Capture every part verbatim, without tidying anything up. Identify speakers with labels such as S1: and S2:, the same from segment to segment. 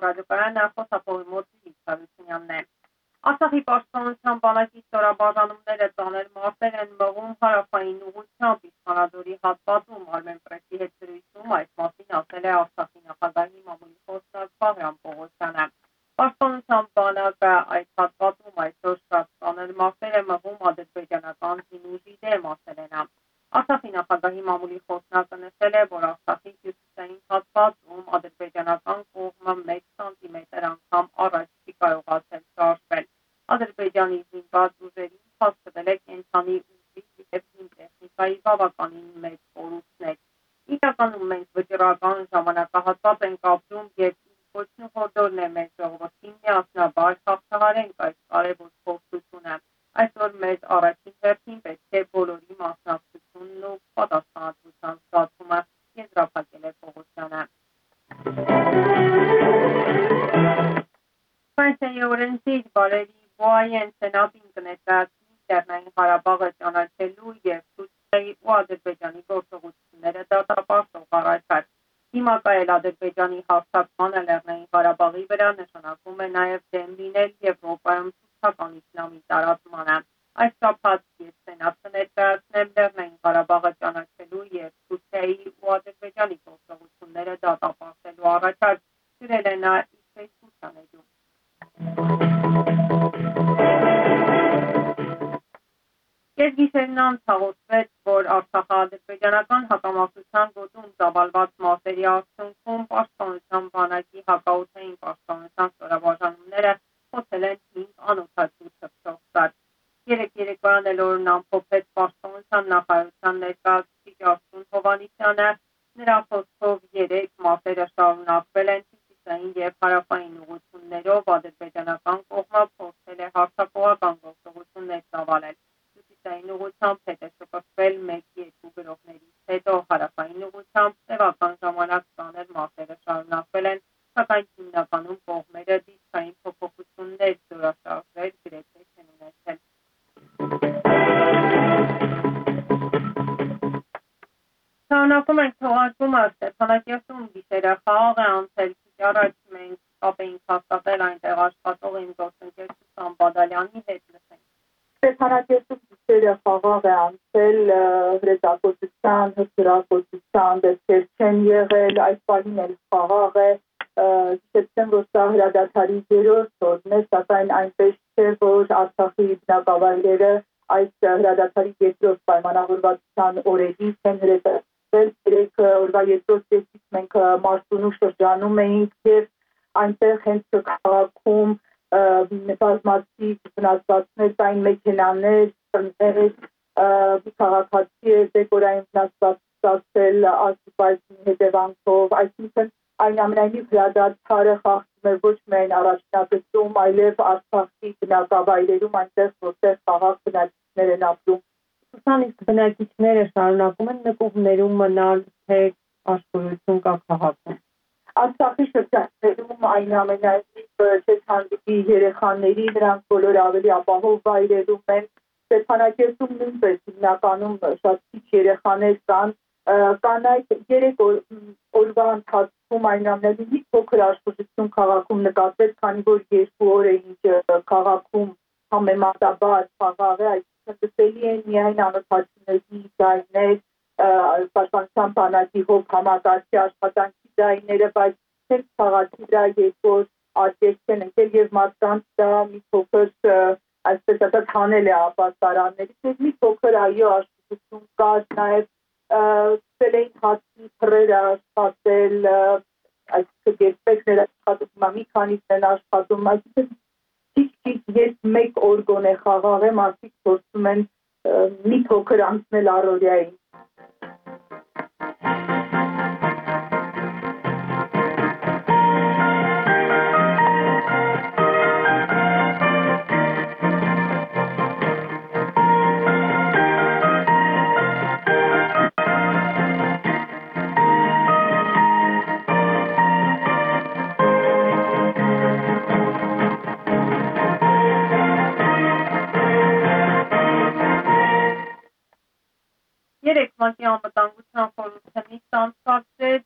S1: ռադիոկայանը խոսափողի մոտ Սարությունյանն է։ Արցախի պաշտպանության բանակի ստորաբաժանումները ծանր մարտեր են մղում հարավային ուղղությամբ Իշխանադորի հատվածում Armenpress-ի հետ զրույցում այս մասին ասել է Արցախի նախագահի մամուլի խոսնակ Վաղրամ Պողոսյանը։ Պաշտպանության բանակը այս հատվածում այսօր շատ ծանր մարտեր է մղում ադրբեջանական զինուժի դեմ, ասել է նա։ Արցախի նախագահի մամուլի խոսնակը նշել է, որ Արցախի հյուսիսային հատվածում ադրբեջանական կողմը մեկ սանտիմետր անգամ առաջ չի կարողացել շարժվել։ Ադրբեջանի զինված ուժերին հասցվել է կենցանի ուժի և զինտեխնիկայի բավականին մեծ կորուստներ։ Իրականում մենք վճռական ժամանակահատված ենք ապրում և կոչն ու հորդորն է մեր ժողովրդին միասնաբար հաղթահարենք այս կարևոր փորձությունը։ Այսօր մեզ առաջին հերթին պետք է բոլորի մասնակցությունն ու պատասխանատվության զգացումը, եզրափակել է Պողոսյանը։ Ֆրանսիայի օրենսդիր Վալերի Բոաեն սենատին կներկայացնի Լեռնային Ղարաբաղը ճանաչելու և Թուրքիայի ու Ադրբեջանի գործողությունները դատապարտող առաջարկ։ Դիմակայել Ադրբեջանի հարձակմանը Լեռնային Ղարաբաղի վրա նշանակում է նաև դեմ լինել Եվրոպայում թուրքական իսլամի տարածմանը։ Այս շաբաթ ես սենատ կներկայացնեմ Լեռնային Ղարաբաղը ճանաչելու և Թուրքիայի ու Ադրբեջանի գործողությունները դատապարտելու առաջարկ, գրել է նա իր ֆեյսբուքյան էջում։ Կեսգիշերն անց հաղորդվեց, որ Արցախա-ադրբեջանական հակամարտության գոտում ծավալված մարտերի արդյունքում պաշտպանության բանակի հակաօդային պաշտպանության ստորաբաժանումները խոցել են հինգ անօդաչու թռչող սար։ Երեկ երեկոյան էլ օրն ամփոփեց պաշտպանության նախարարության ներկայացուցիչ Արթուր Հովհաննիսյանը։ Նրա խոսքով երեկ մարտերը շարունակվել են հյուսիսային և հարավային ուղղություններով, ադրբեջանական կողմը փորձել է հարձակողական գործողություններ ծավալել։ Հյուսիսային ուղղությամբ հետ է շպրտվել մեկ-երկու գրոհներից հետո, հարավային ուղղությամբ տևական ժամանակ ծանր մարտերը շարունակվել են, սակայն հիմնականում կողմերը դիրքային փոփոխություններ զորաշարժեր գրեթե չեն ունեցել։ Շարունակում ենք թողարկումը Ստեփանակերտում գիշերը խաղաղ է անցել, քիչ առաջ մենք կապ էինք հաստատել այնտեղ աշխատող իմ գործընկեր Սուսան Բադալյանի հետ, լսենք։
S2: Ստեփանակերտում գիշերը խաղաղ է անցել, հրետակոծության, հրապարակության դեպքեր չեն եղել, այս պահին էլ խաղաղ է, հիշեցնեմ, որ սա հրադադարի երրորդ օրն է, սակայն այնպես չէ, որ Արցախի բնակավայրերը այս հրադադարի երկրորդ պայմանավորվածության օրերից են հրետակոծվել, երեք օրվա երկրորդ կեսից մենք Մարսունու շրջանում էինք և այնտեղ հենց քաղաքում բազմաթիվ վնասվածքներ կային, մեքենաներ, տներ, քաղաքացի է դեկորային վնասվածք ստացել աստիճանի հետևանքով, այսինքն այնուամենայնիվ հրադադարը խախտում է ոչ միայն առաջնագծում, այլև Արցախի բնակավայրերում, այնտեղ որտեղ խաղաղ բնակիչներ են ապրում։
S1: Սուսան, իսկ բնակիչները շարունակում են նկուղներում մնալ, թե աշխորհություն կա քաղաքում։
S2: Արցախի շրջաններում այնուամենայնիվ չհանդիպի երեխաների, նրանք բոլոր ավելի ապահով վայրերում են։ Ստեփանակերտում նույնպես հիմնականում շատ քիչ երեխաներ կան, կանայք երեք օրվա ընթացքում այնուամենայնիվ մի փոքր աշխուժություն քաղաքում նկատվեց, քանի որ երկու օր է ինչ քաղաքում համեմատաբար խաղաղ է, այսինքն լսելի են միայն անօդաչուների ձայներ, պաշտպանության բանակի հոբ համակարգի աշխատանքի ձայները, բայց հենց քաղաքի վրա երկու օր արգելք են ընկել և մարդկանց դա մի փոքր այսպես ասած հանել է ապաստարաններից, մի փոքր այո աշխուժություն կար, նաև սկսել էին հացի թռերը աշխատել, այսինքն երբեքներ աշխատում, հիմա մի քանիսն են աշխատում, այսինքն քիչ-քիչ երբ մեկ օր գոնե խաղաղ է, մարդիկ փորձում են մի փոքր անցնել առօրյային։
S1: Երեկ ՄԱԿ-ի անվտանգության խորհուրդը նիստ անցկացրեց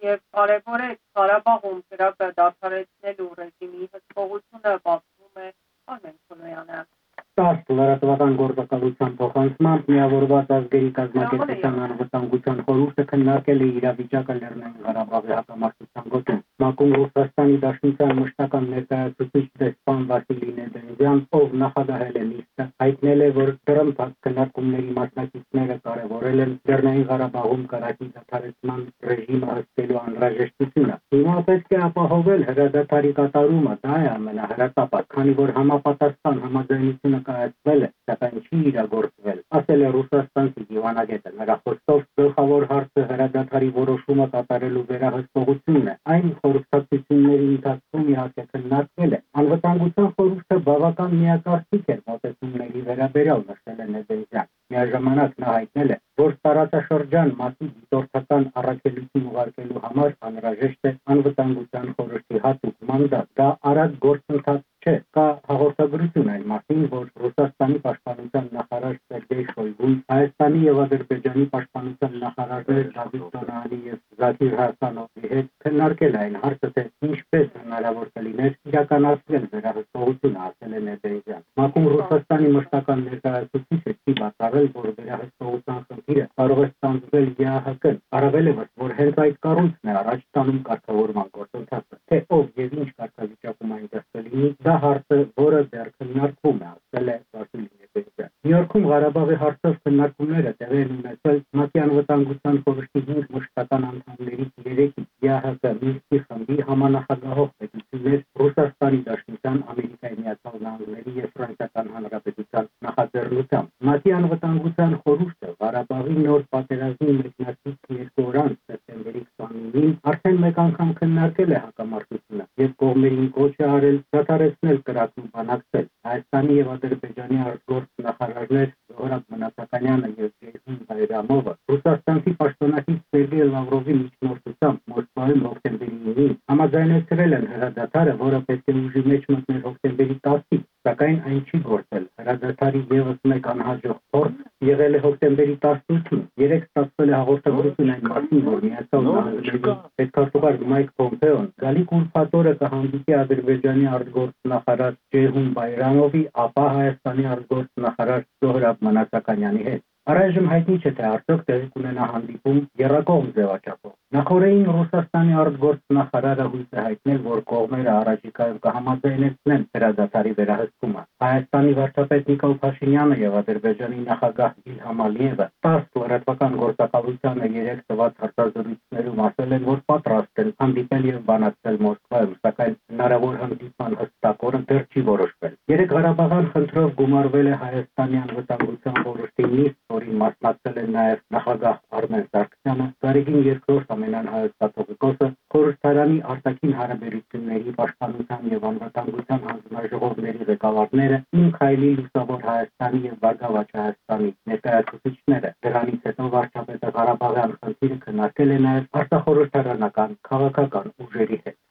S1: եւ կարեւոր է Ղարաբաղում կրակը դադարեցնելու ռեժիմի հսկողությունը պատմում է Արմեն Քոլոյանը։
S3: Տաստ լրատվական գործակալության փոխանցմամբ միավորված ազգերի կազմակերպության անվտանգության խորհուրդը քննարկել է իրավիճակը Լեռնային Ղարաբաղի հակամարտության գոտում։ ՄԱԿ-ում Ռուսաստանի Դաշնության մշտական ներկայացուցիչ դեսպան Վասիլի Նեբենզյան, ով նախագահել է նիստը, հայտնել է, որ դրամփակ քննարկումների մասնակիցները կարևորել են Լեռնային Ղարաբաղում կրակի դադարեցման ռեժիմը հսկելու անհրաժեշտությունը։ Հիմա պետք է ապահովել հրադադարի կատարումը, դա է ամենահրատապը, քանի որ համապատասխան համաձայնությունը կայացվել է, սակայն չի իրագործվել, ասել է ռուսաստանցի դիվանագետը։ Նրա խոսքով գլխավոր հարցը հրադադարի որոշումը կատարելու վերահսկողությունն է։ Այն խորհրդակցությունների ընթացքում իհարկե քննարկվել է։ Անվտանգության խորհուրդը բավական միակարծիք էր մոտեցումների վերաբերյալ, նշել է Նեբենզյան։ Միաժամանակ նա հայտնել է, որ տարածաշրջան մասի դիտորդական առաքելություն ուղարկելու համար անհրաժեշտ է անվտանգության խորհրդի հատուկ մանդատ։ Դա արագ գործընթաց չէ, կա հաղորդագրություն այն մասին, որ Ռուսաստանի պաշտպանության նախարար Սերգեյ Շոյգուն, Հայաստանի եւ Ադրբեջանի պաշտպանության նախարարներ Դավիթ Դոնյանի եւ Զաքիր Հասանովի հետ քննարկել այն հարցը, թե ինչպես հնարավոր կլիներ իրականացնել վերահսկողությունը, ասել է Նեբենզյան։ ՄԱԿ-ում Ռուսաստանի մշտական ներկայացուցիչը չի բացառել, որ վերահսկողության խնդիրը կարող է ստանձնել ԵԱՀԿ-ն, առավել ևս, որ հենց այդ կառույցն է առաջ տանում կարգավորման գործընթացը, թե ով եւ ինչ կարգավիճակում այնտեղ կլինի, դա հարցը, որը դեռ քննարկվում է, ասել է Վասիլի Նեբենզյան։ Նյու Յորքում Ղարաբաղի հարցով քննարկումները տեղի են ունեցել ՄԱԿ-ի անվտանգության խորհրդի հինգ մշտական անդամներից երեքի ԵԱՀԿ Մինսկի խմբի համանախագահող պետություններ, Ռուսաստանի Դաշնության, Ամերիկայի Միացյալ Նահանգների եւ Ֆրանսիական Հանրապետության նախաձեռնությամբ։ ՄԱԿ-ի անվտանգության խորհուրդը Ղարաբաղի նոր պատերազմի մեկնարկից երկու օր անց սեպտեմբերի քսանինին արդեն մեկ անգամ քննարկել է հակամարտությունը եւ կողմերին կոչ է արել դադարեցնել կրակն ու բանակցել։ Հայաստանի եւ Ադրբեջանի արտգործ նախարարներ Զոհրաբ Մնացականյանը եւ Ջեյհուն Բայրամովը Ռուսաստանի պաշտոնակից Սերգեյ Լավրովի միջնորդությամբ Մոսկվայում հոկտեմբերի ինին համաձայնեցրել են հրադադարը, որը պետք է ուժի մեջ մտներ հոկտեմբերի տասին, սակայն այն չի գործել։ Հրադադարի եւս մեկ անհաջող փորձ եղել է հոկտեմբերի տասնութին։ Երեք ստացվել է հաղորդագրություն այն մասին, որ Միացյալ Նահանգների պետքարտուղար Մայք Պոմպեոն գալիք ուրբաթ օրը կհանդիպի Ադրբեջանի արտգործ նախարար Ջեյհուն Բայրամովի, ապա Հայաստանի արտգործ նախարար Զոհրաբ Մնացականյանի հետ։ Առայժմ հայտնի չէ, թե արդյոք տեղի կունենա հանդիպում եռակողմ ձևաչափով։ Նախորդին Ռուսաստանի արտգործ նախարարը հույս է հայտնել, որ կողմերը առաջիկայում կհամաձայնեցնեն հրադադարի վերահսկումը։ Հայաստանի վարչապետ Նիկոլ Փաշինյանը եւ Ադրբեջանի նախագահ Իլհամ Ալիևը տաստ լրատվական գործակալությանը երեք տված հարցազրույցներում ասել են, որ պատրաստ են հանդիպել եւ բանակցել Մոսկվայում, սակայն հնարավոր հանդիպման հստակ օրը դեռ չի որոշվել։ Երեք Ղարաբաղյան խնդրով գումարվել է Հայաստանի անվտանգության խորհրդի նիստ, որին մասնակցել են նաև նախագահ Արմեն Սարգսյանը, Գարեգին երկրորդ ամենանհայոց կաթողիկոսը, խորհրդարանի արտաքին հարաբերությունների, պաշտպանության եւ անվտանգության հանձնաժողովների ղեկավարները, Իմ Քայլի Լուսավոր Հայաստանի եւ Բարգավաճ Հայաստանի ներկայացուցիչները։ Դրանից հետո վարչապետը Ղարաբաղյան խնդիրը քննարկել է նաև արտախորհրդարանական քաղաքական ուժերի հետ։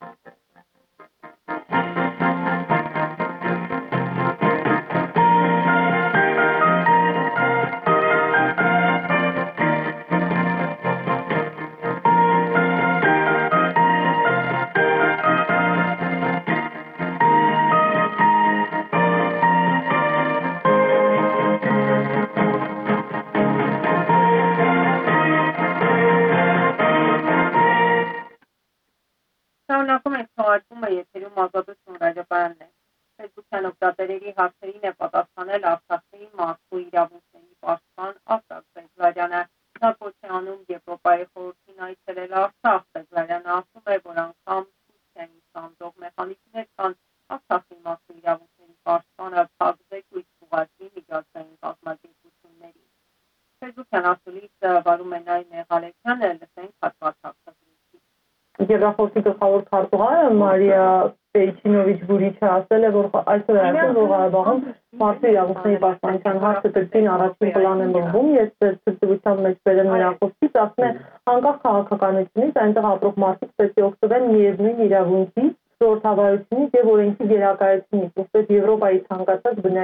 S1: Շարունակում ենք թողարկումը եթերում ազատություն ռադիոկայանն է։ Ֆեյսբուքյան օգտատերերի հարցերին է պատասխանել Արցախի մարդու իրավունքների պաշտպան Արտակ Բեգլարյանը։ Նա կոչ է անում Եվրոպայի խորհրդին այցելել Արցախ։ Բեգլարյանը ասում է, որ անգամ Թուրքիային սանդող մեխանիզմներ կան Արցախի մարդու իրավունքների պաշտպանը փակ զեկույց ուղղակի միջազգային կազմակերպությունների։ Ֆեյսբուքյան ասուլիսը վարում է Նայ Նեղալեքյանը, լսենք հատվածը։
S2: Եվրախորհրդի գլխավոր քարտուղարը Մարիա Պեյչինովիչ-Բուրիչը ասել է, որ այսօր է ասել, որ Ղարաբաղում մարդու իրավունքների պաշտպանության հարցը կրկին առաջին պլան է մղվում, ես ցույցության մեջ բերեմ նրա խոսքից, ասում է, անկախ քաղաքականությունից այնտեղ ապրող մարդիկ պետք է օգտվեն միևնույն իրավունքից, ժողովրդավարությունից եւ օրենքի գերակայությունից, որպես Եվրոպայի ցանկացած բնակիչ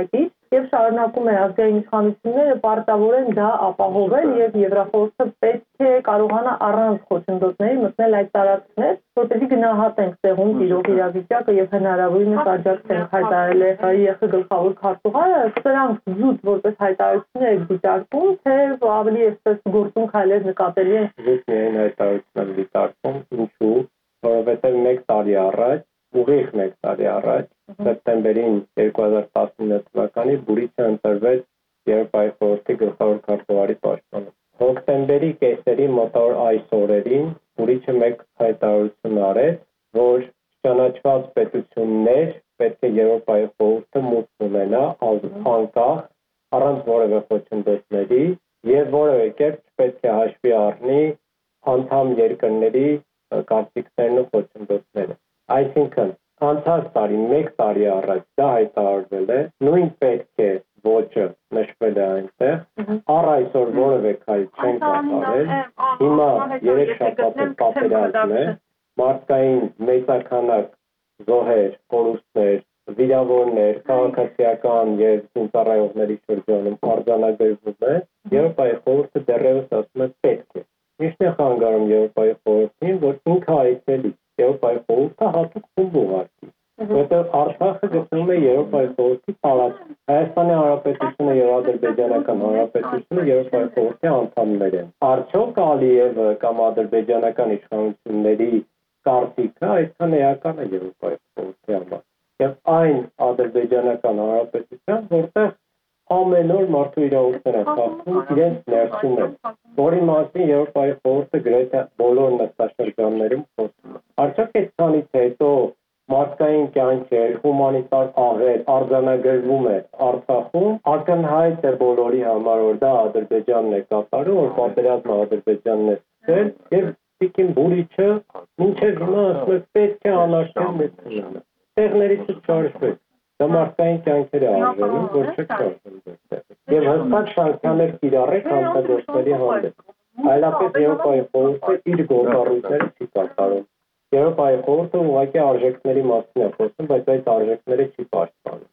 S2: եւ շարունակում է ազգային իշխանությունները պարտավոր են դա ապահովել եւ Եվրախորհուրդը պետք է կարողանա առանց խոչընդոտների մտնել այդ տարածքներ, որպեսզի գնահատենք տեղում տիրող իրավիճակը եւ հնարավորինս աջակցենք, հայտարարել է ԵԽ գլխավոր քարտուղարը, սրանք զուտ որպես հայտարարություններ եք դիտարկում, թե ավելի այսպես գործում քայլեր նկատելի են։
S4: Զուտ միայն հայտարարություններ դիտարկում, ինչու, որովհետեւ մեկ տարի առաջ, ուղիղ մեկ տարի առաջ, սեպտեմբերին երկու հազար տասնինը թվականի բուրիչը ընտրվեց Եվրոպայի խորհրդի գլխավոր քարտուղարի պաշտպանը։ Հոկտեմբերի կեսերի մոտավոր այս օրերին բուրիչը մեկ հայտարարություն արեց, որ ճանաչված պետություններ պետք է Եվրոպայի խորհուրդը մուտք ունենա անկախ, առանց որևէ խոչընդոտների եւ որևէ կերպ չպետք է հաշվի առնի անդամ երկրների կարծիքներն ու խոչընդոտները։ Այսինքն անցած տարի մեկ տարի առաջ դա հայտարարվել է, նույն պետք է ոճը նշվել է այնտեղ, առ այսօր որևէ քայլ չեն կատարել, հիմա երեք շաբաթը պատերազմ է, մարդկային մեծաքանակ զոհեր, կորուստներ, վիրավորներ, քաղաքացիական եւ զինծառայողների շրջանում արձանագրվում է, Եվրոպայի խորհուրդը դեռևս ասում է պետք է։ Ինչն է խանգարում Եվրոպայի խորհրդին, որ ինքը այցելի Եվրոպայի խորհուրդը հատուկ խումբ ուղարկի, որտեղ Արցախը գտնվում է Եվրոպայի խորհրդի պալատում։ Հայաստանի Հանրապետությունը եւ Ադրբեջանական Հանրապետությունը Եվրոպայի խորհրդի անդամներ են։ Արդյոք Ալիևը կամ ադրբեջանական իշխանությունների կարծիքը այդքան էական է Եվրոպայի խորհրդի համար։ Եվ այն ադրբեջանական հանրապետության, որտեղ ամեն օր մարդու իրավունքները խախտում իրենց ներսում են, որի մասին Եվրոպայի խորհուրդը գրեթե բոլոր նստաշրջաններում խոսում է։ Արդյոք այդքանից հետո մարդկային կյանքեր, հումանիտար աղետ արձանագրվում է Արցախում, ակնհայտ է բոլորի համար, որ դա Ադրբեջանն է կատարում, որ պատերազմը Ադրբեջանն է սկսել, եւ Տիկին Բուրիչը մինչև հիմա ասում է պետք է անարգել մեծությունը։ Տեղներից չարժվեք։ Դա մարդկային կյանքեր է արժենում, որ չկարժեն դեռ։ Եվ հստակ սանկցիաներ կիրառեք հանցագործների հանդեպ։ Այլապես Եվրոպայի խորհուրդը իր գործառույթները չի կատարում։ Եվրոպայի խորհուրդը ուղղակի արժեքների մասին է խոսում, բայց այդ արժեքները չի պաշտպանում։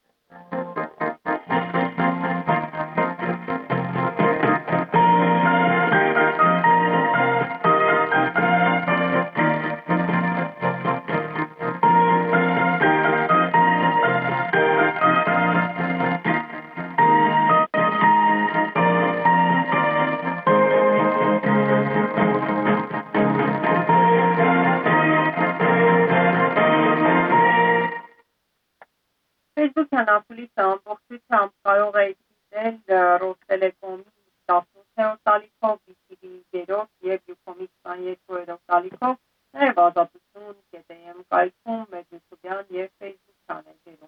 S1: Facebook-յան ապուլիսը ամբողջությամբ կարող է դիտել Ռոստելեկոմի տասնութերորդ տարիքով, բի թի վի երրորդ եւ Յուքոմի քսաներկուերորդ տարիքով, նաեւ ազատություն կետ էմ կայքում, մեր YouTube-յան եւ Facebook ցանցերում։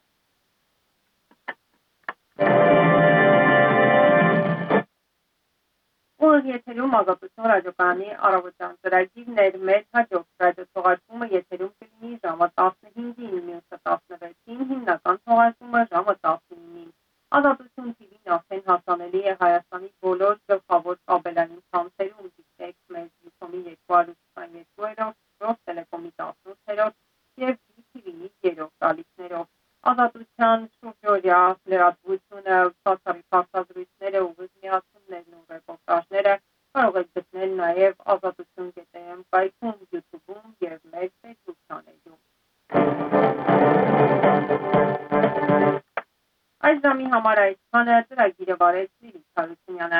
S1: Ուղիղ եթերում ազատություն ռադիոկայանի առավոտյան ծրագիրն էր, մեր հաջորդ ռադիոթողարկումը եթերում կլինի ժամը տասնհինգին, մյուսը տասնվեցին, հիմնական թողարկումը ժամը տասնինին։ Ազատություն թի վին արդեն հասանելի է Հայաստանի բոլոր գլխավոր կաբելային ցանցերում, դիտեք մեր Յուքոմի երկու հարյուր քսաներկուերորդ, Ռոստելեկոմի տասնութերորդ եւ բի թի վի-ի երրորդ ալիքներով։ Ազատության շուրջօրյա լրատվությունը, բացառիկ հարցազրույցները, ուղիղ միացումներն ու ռեպորտաժները կարող եք գտնել նաև ազատություն կետ էմ կայքում, YouTube-ում եւ մեր Facebook ցանցերում։ Այս ժամի համար այսքանը, ծրագիրը վարեց Լիլիթ Հարությունյանը։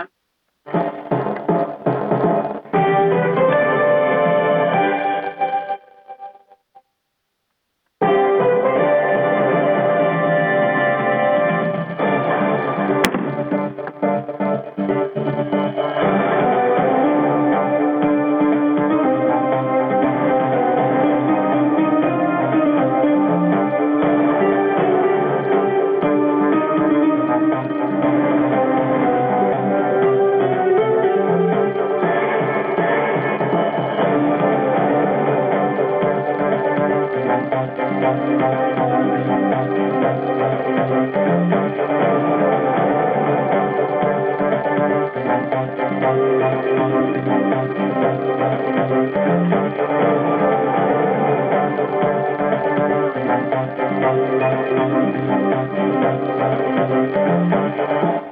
S1: Thank you.
S3: Thank you.